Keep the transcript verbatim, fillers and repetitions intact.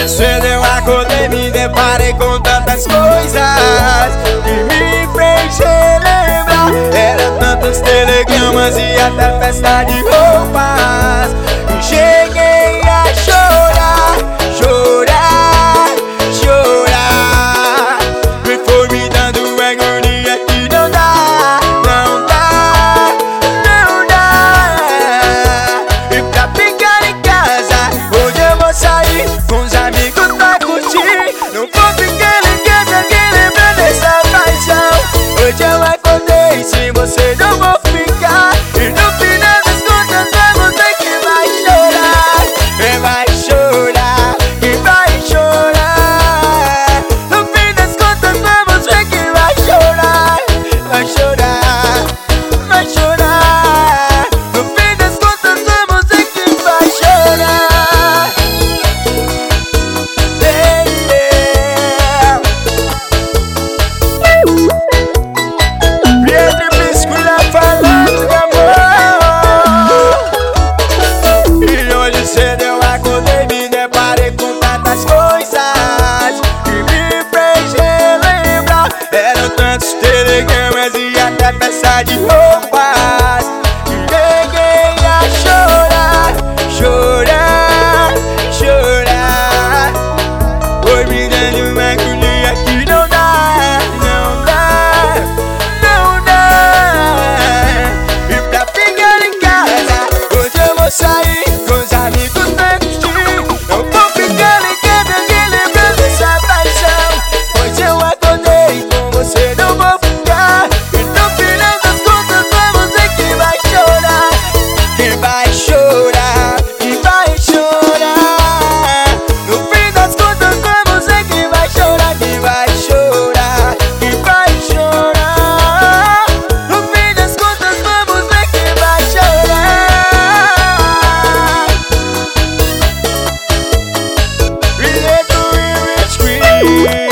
hoje cedo eu acordei, me deparei com tantas coisas que me fez relembrar. Eram tantos telegramas e até festa de roupas. E cheguei a chorar, chorar, chorar. E foi me dando agonia que não dá, não dá, não dá. E pra ficar em casa, hoje eu vou sair com os amigos pra curtir. Não vou ficar ligando aqui lembrando dessa paixão. Hoje eu acordei, sem você não vou ficar. E no final das contas é você que vai chorar. E vai chorar, e vai chorar. No fim das contas é você que vai chorar. Vai chorar, vai chorar. No fim das contas é você que vai chorar. Yeah, yeah. Pedro Biscuila falando de amor. E hoje cedo eu acordei, me deparei com tantas coisas que me fez relembrar. Eram tantos telegramas e até peça de roupas. E cheguei a chorar, chorar, chorar. Foi me dando uma agonia que não dá, não dá, não dá. E pra ficar em casa, hoje eu vou sair com os amigos pra curtir. Não vou ficar ligando aqui lembrando dessa paixão. Hoje eu acordei, com você não vou ficar. E no final das contas é você que vai chorar. Que vai chorar, que vai chorar. No fim das contas é você que vai chorar. Que vai chorar, que vai chorar. No fim das contas é você que vai chorar. Create the real rich queen.